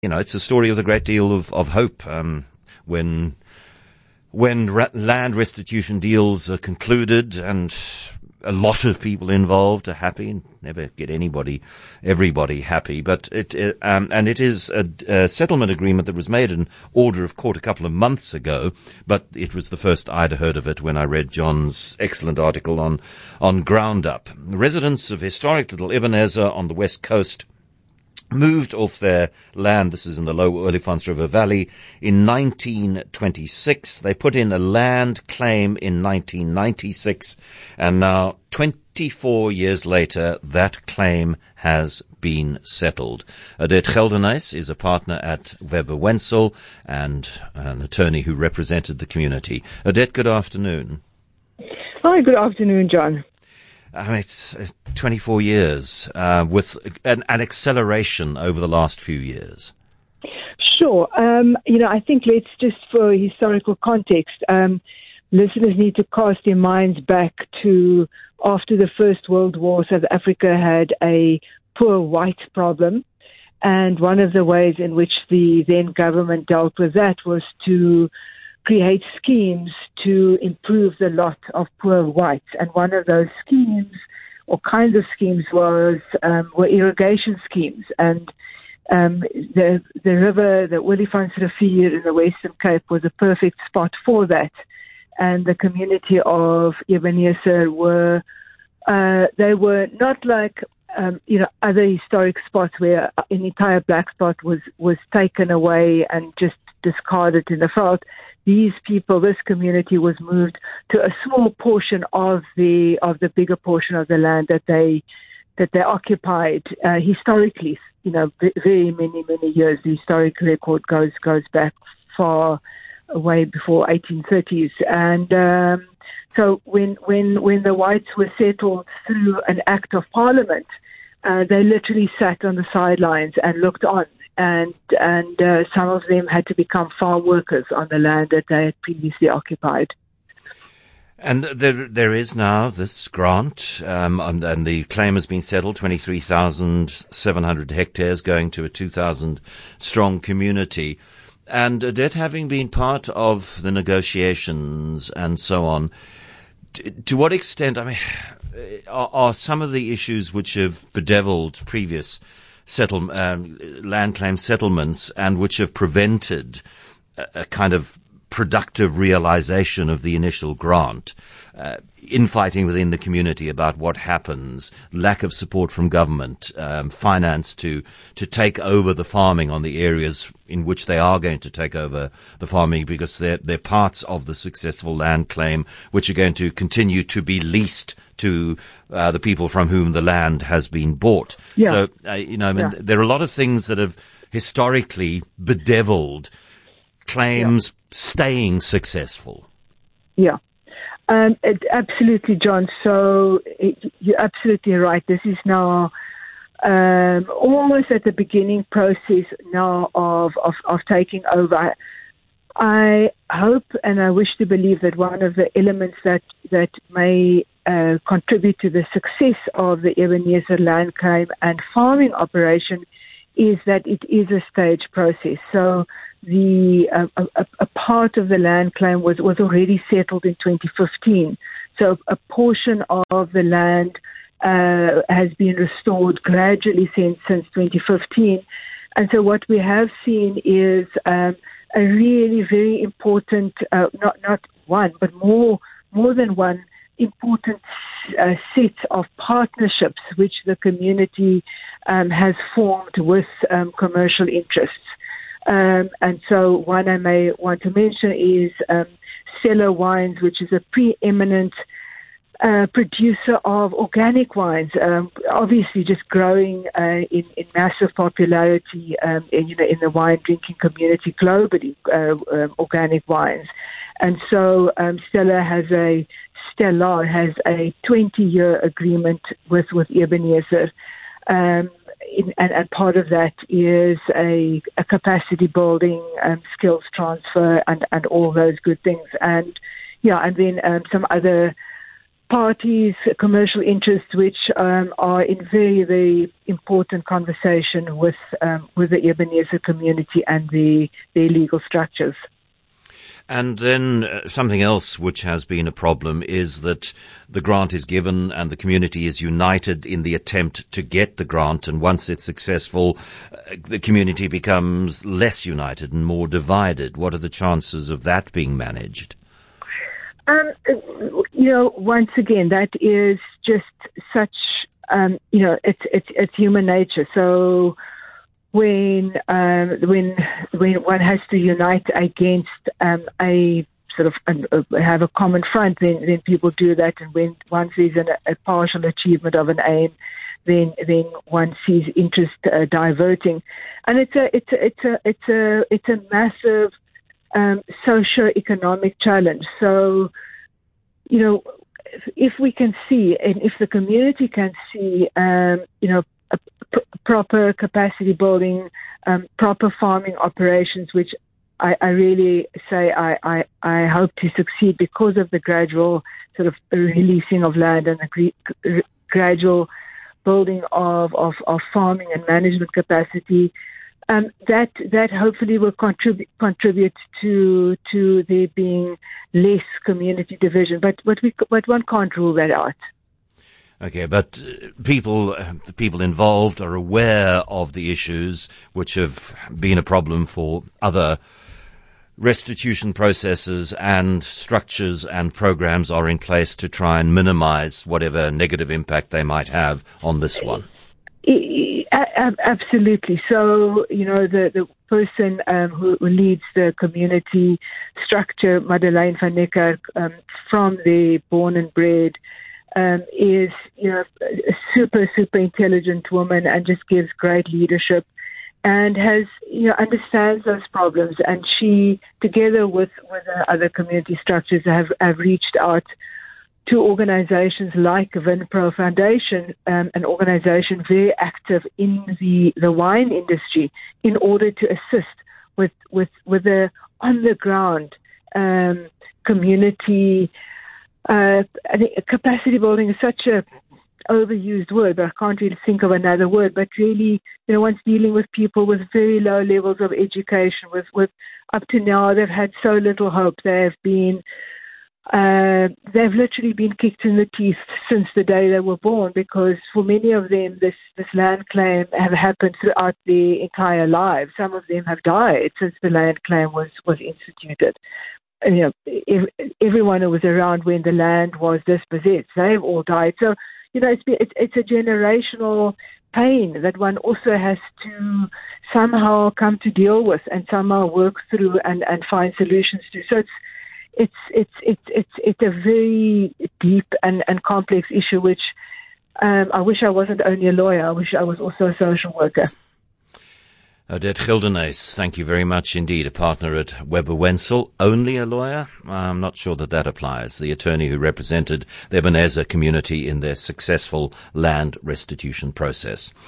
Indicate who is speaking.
Speaker 1: it's a story with a great deal of hope. When land restitution deals are concluded and a lot of people involved are happy, never get everybody happy, but it is a settlement agreement that was made in order of court a couple of months ago, but it was the first I'd heard of it when I read John's excellent article on Ground Up. Residents of historic Little Ebenezer on the west coast moved off their land, this is in the Lower Olifants River Valley, in 1926. They put in a land claim in 1996, and now 24 years later, that claim has been settled. Odette Geldenhuys is a partner at Webber Wentzel and an attorney who represented the community. Odette, good afternoon.
Speaker 2: Hi, good afternoon, John.
Speaker 1: It's 24 years with an acceleration over the last few years.
Speaker 2: Sure. I think let's just, for historical context, listeners need to cast their minds back to after the First World War. South Africa had a poor white problem, and one of the ways in which the then government dealt with that was to create schemes to improve the lot of poor whites. And one of those schemes, or kinds of schemes, were irrigation schemes. And the river, the Olifantsrivier in the Western Cape, was a perfect spot for that. And the community of Ebenezer were not like other historic spots where an entire black spot was taken away and just discarded in the veld. These people, this community, was moved to a small portion of the bigger portion of the land that they occupied historically. Very many years. The historic record goes back far way before 1830s, and so when the whites were settled through an act of parliament, they literally sat on the sidelines and looked on. And some of them had to become farm workers on the land that they had previously occupied.
Speaker 1: And there is now this grant, and the claim has been settled, 23,700 hectares going to a 2,000 strong community. And Odette, having been part of the negotiations and so on, to what extent, are some of the issues which have bedeviled previous land claim settlements and which have prevented a kind of productive realization of the initial grant, infighting within the community about what happens, lack of support from government, finance to take over the farming on the areas in which they are going to take over the farming, because they're parts of the successful land claim which are going to continue to be leased to the people from whom the land has been bought.
Speaker 2: Yeah.
Speaker 1: So, there are a lot of things that have historically bedeviled claims staying successful.
Speaker 2: Yeah. Absolutely, John. So you're absolutely right. This is now almost at the beginning process now of taking over. I hope and I wish to believe that one of the elements that may contribute to the success of the Ebenezer land claim and farming operation is that it is a stage process. So a part of the land claim was already settled in 2015. So a portion of the land has been restored gradually since 2015. And so what we have seen is a really very important, not one, but more than one important set of partnerships which the community has formed with commercial interests. And so one I may want to mention is Cellar Wines, which is a preeminent producer of organic wines, obviously just growing in massive popularity in the wine drinking community globally, organic wines. And so Stellar has a 20-year agreement with Ebenezer. And part of that is a capacity building, skills transfer, and all those good things. And then some other parties, commercial interests, which are in very, very important conversation with the Ebenezer community and their legal structures.
Speaker 1: And then something else which has been a problem is that the grant is given and the community is united in the attempt to get the grant. And once it's successful, the community becomes less united and more divided. What are the chances of that being managed?
Speaker 2: Once again, that is just such, it's human nature. So when one has to unite against a sort of have a common front, then people do that. And when one sees a partial achievement of an aim, then one sees interest diverting, and it's a massive socio-economic challenge. So, if we can see, and if the community can see, proper capacity building, proper farming operations, which I really say I hope to succeed because of the gradual sort of releasing of land and the gradual building of farming and management capacity. That hopefully will contribute to there being less community division, but one can't rule that out.
Speaker 1: Okay, but the people involved are aware of the issues which have been a problem for other restitution processes, and structures and programs are in place to try and minimize whatever negative impact they might have on this one.
Speaker 2: Absolutely. So, the person who leads the community structure, Madeleine van Necker, from the Born and Bred, is a super intelligent woman and just gives great leadership and has understands those problems. And she, together with other community structures, have reached out to organizations like Vinpro Foundation, an organization very active in the wine industry, in order to assist with the on the ground community. I think capacity building is such a overused word, but I can't really think of another word. But really, one's dealing with people with very low levels of education. With up to now, they've had so little hope. They've literally been kicked in the teeth since the day they were born, because for many of them, this land claim have happened throughout their entire lives. Some of them have died since the land claim was instituted. Everyone who was around when the land was dispossessed, they've all died. So, it's a generational pain that one also has to somehow come to deal with and somehow work through and find solutions to. So it's a very deep and complex issue, which I wish I wasn't only a lawyer. I wish I was also a social worker.
Speaker 1: Odette Gildenhuys, thank you very much indeed. A partner at Webber Wentzel, only a lawyer? I'm not sure that applies. The attorney who represented the Ebenezer community in their successful land restitution process.